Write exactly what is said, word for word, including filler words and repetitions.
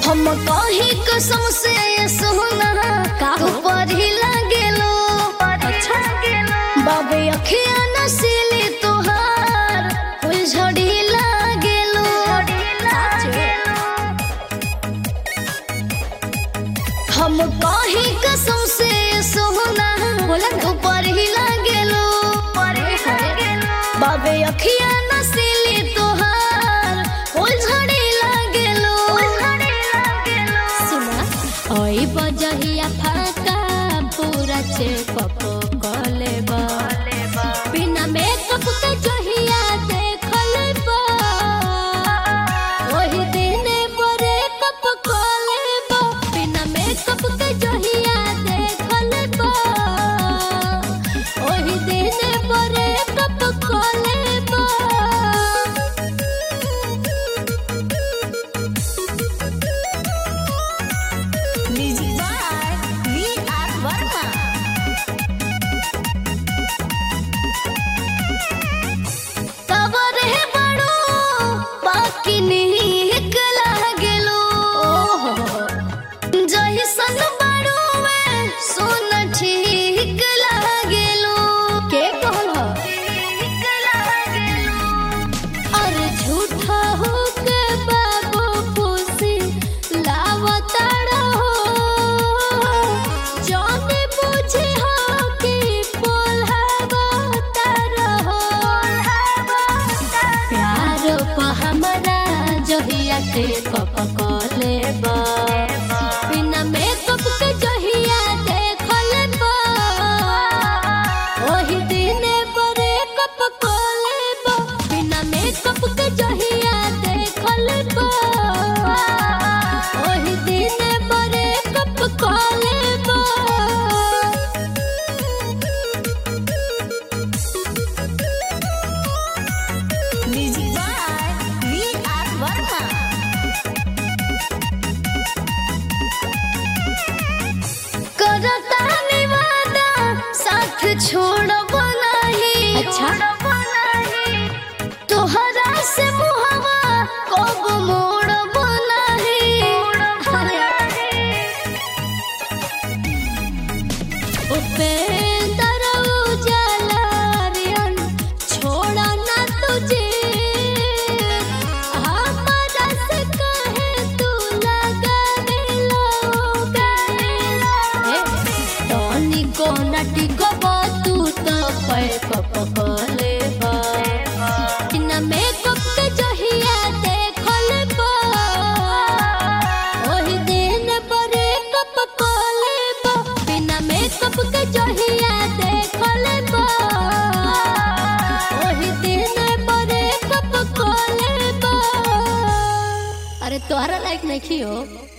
हम कही कसम से सोना का ऊपर ही लागेलो। अच्छा बाबे अखिया नसीली तोहार फूल झड़ी लागेलो। हम कही कसम से सोना बोला ऊपर ही लागेलो। बाबे अखिया नसीली तोहार फूल झड़ी लागेलो। सुना ओई बजहिया फाका पूरा चेकअप कलेबा बिना मेकअप के जहिया देख लेबा ओही दिने ब्रेकअप कलेबा बिना मेकअप के जहिया देख लेबा ओही दिने ब्रेकअप कलेबा। के कप कलेबा बिना मेकअप के जहिया देख लेबा ओही दिने ब्रेकअप कलेबा बिना मेकअप के जहिया देख लेबा ओही दिने ब्रेकअप कलेबा। छोड़ब नहीं। अच्छा तोहरा से मुहवा कब मोड़ब नहीं। उपेंद्र उजाला रियन छोड़ा ना तुझे हमारा से कहे तू लगावे लोगे टोनी को नटी को मेकअप कलेबा बिना मेकअप के जहिया देख लेबा ओही दिन ब्रेकअप कलेबा बिना मेकअप के जहिया देख लेबा ओही दिन ब्रेकअप कलेबा। अरे तोहरा लायक नहीं हो।